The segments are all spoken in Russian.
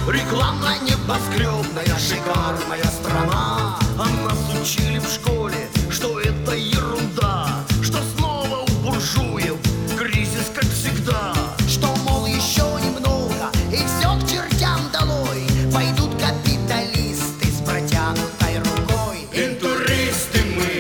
Рекламно-небоскребная шикарная страна. А нас учили в школе, что это ерунда, что снова у буржуев кризис, как всегда. Что, мол, еще немного, и все к чертям долой. Пойдут капиталисты с протянутой рукой. Интуристы мы,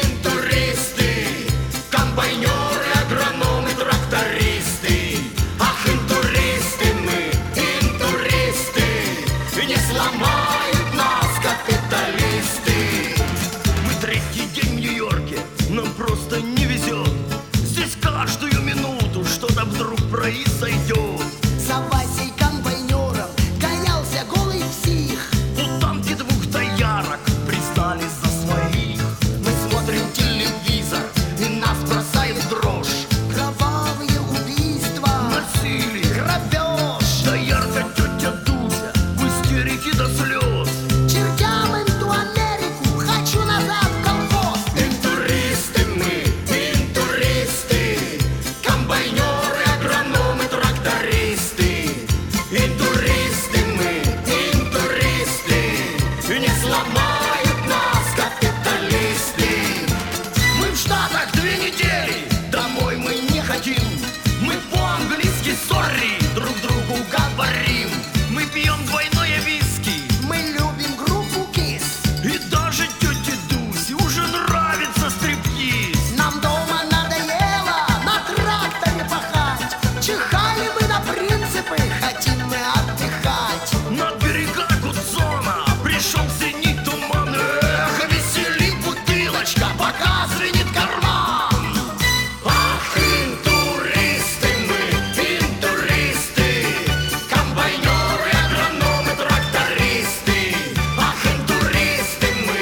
интуристы, комбайнеры, агрономы, трактористы. Ах, интуристы мы, интуристы, не сломают нас капиталисты. Мы третий день в Нью-Йорке, нам просто не везет. Здесь каждую минуту что-то вдруг произойдет. За Васей комбайнером гонялся голый псих. У танки двух доярок признали за своих. Мы смотрим телевизор, и нас бросает в дрожь. Кровавые убийства, Насилие, грабеж. доярка тетя Дуся в истерике до слез. Чертям им ту Америку, хочу назад в колхоз. Интуристы мы, интуристы, комбайнеры, агрономы, трактористы. Интуристы мы, интуристы, не сломают нас капиталисты. Мы в Штатах 2 недели, домой мы не хотим. Мы по-английски sorry друг другу говорим. Мы пьем двойное виски, Мы любим группу Кис. и даже тете Дусе уже нравится стриптиз. Нам дома надоело на тракторе пахать. Чихали мы на принципы, хотим мы отдыхать. На берега Гудзона пришел синий туман. Эх, веселит бутылочка, пока звенит карман. Ах, интуристы мы, интуристы, комбайнеры, агрономы, трактористы. Ах, интуристы мы,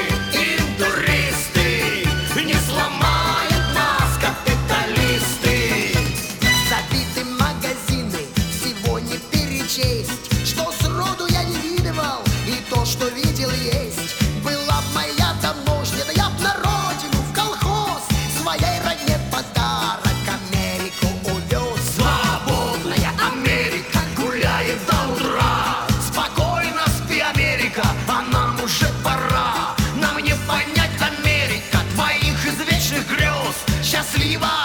интуристы, не сломают нас капиталисты. Забиты магазины, всего не перечесть. Что сроду я не видывал, и то, что видел, есть. Была б моя таможня, да я б на родину, в колхоз. Своей родне подарок Америку увез. Свободная Америка гуляет до утра. Спокойно спи, Америка, а нам уже пора. Нам не понять, Америка, твоих извечных грез. Счастливо